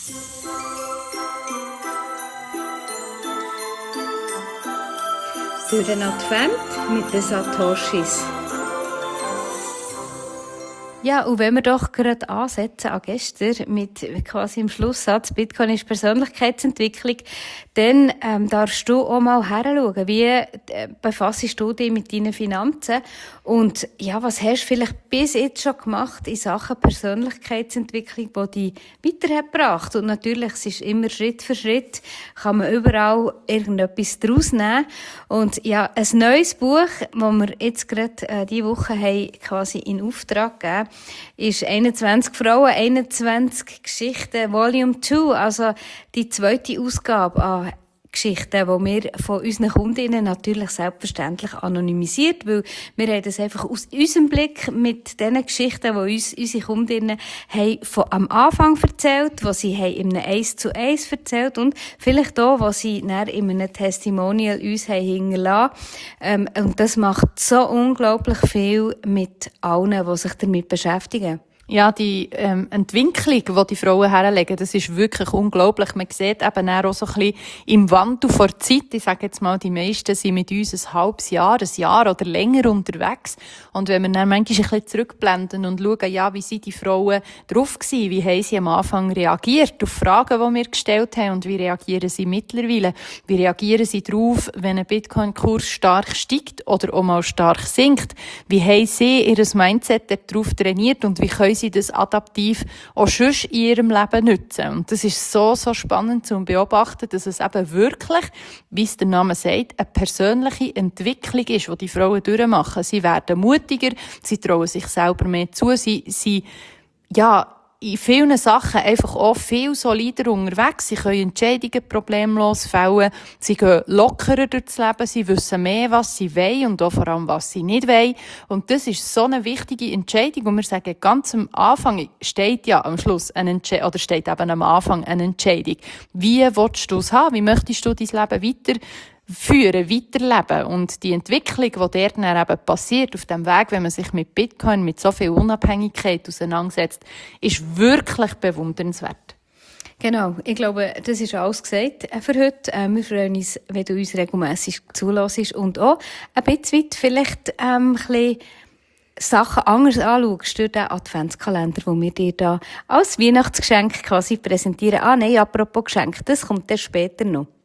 Durch den Advent mit den Satoshis. Ja, und wenn wir doch gerade ansetzen an gestern mit quasi im Schlusssatz, Bitcoin ist Persönlichkeitsentwicklung, dann darfst du auch mal heranschauen, wie befassest du dich mit deinen Finanzen und ja, was hast du vielleicht bis jetzt schon gemacht in Sachen Persönlichkeitsentwicklung, die dich weitergebracht hat. Und natürlich, es ist immer Schritt für Schritt, kann man überall irgendetwas daraus nehmen. Und ja, ein neues Buch, das wir jetzt gerade diese Woche haben, quasi in Auftrag gegeben, ist 21 Frauen, 21 Geschichten, Volume 2, also die zweite Ausgabe an Geschichten, die wir von unseren Kundinnen natürlich selbstverständlich anonymisiert, weil wir haben das einfach aus unserem Blick mit den Geschichten, die uns unsere Kundinnen haben von am Anfang erzählt, was sie haben in einem 1:1 erzählt und vielleicht auch, was sie dann in einem Testimonial uns haben hinterlassen. Und das macht so unglaublich viel mit allen, die sich damit beschäftigen. Ja, die Entwicklung, die die Frauen herlegen, das ist wirklich unglaublich. Man sieht eben auch so ein bisschen im Wandel vor Zeit. Ich sage jetzt mal, die meisten sind mit uns ein halbes Jahr, ein Jahr oder länger unterwegs. Und wenn wir dann manchmal ein bisschen zurückblenden und schauen, ja, wie sind die Frauen drauf gewesen, wie haben sie am Anfang reagiert auf Fragen, die wir gestellt haben und wie reagieren sie mittlerweile? Wie reagieren sie darauf, wenn ein Bitcoin-Kurs stark steigt oder auch mal stark sinkt? Wie haben sie ihr Mindset darauf trainiert und wie können sie das adaptiv auch sonst in ihrem Leben nutzen. Und das ist so spannend zu beobachten, dass es eben wirklich, wie es der Name sagt, eine persönliche Entwicklung ist, die die Frauen durchmachen. Sie werden mutiger, sie trauen sich selber mehr zu, sie in vielen Sachen einfach auch viel solider unterwegs. Sie können Entscheidungen problemlos fällen. Sie gehen lockerer durchs Leben. Sie wissen mehr, was sie wollen und auch vor allem, was sie nicht wollen. Und das ist so eine wichtige Entscheidung. Und wir sagen, ganz am Anfang steht ja am Schluss oder steht eben am Anfang eine Entscheidung. Wie willst du es haben? Wie möchtest du dein Leben weiterleben. Und die Entwicklung, die dort dann eben passiert, auf dem Weg, wenn man sich mit Bitcoin, mit so viel Unabhängigkeit auseinandersetzt, ist wirklich bewundernswert. Genau. Ich glaube, das ist alles gesagt für heute. Wir freuen uns, wenn du uns regelmässig zulässt und auch ein bisschen weit vielleicht, ein bisschen Sachen anders anschaust durch den Adventskalender, den wir dir da als Weihnachtsgeschenk quasi präsentieren. Nein, apropos Geschenk, das kommt dann später noch.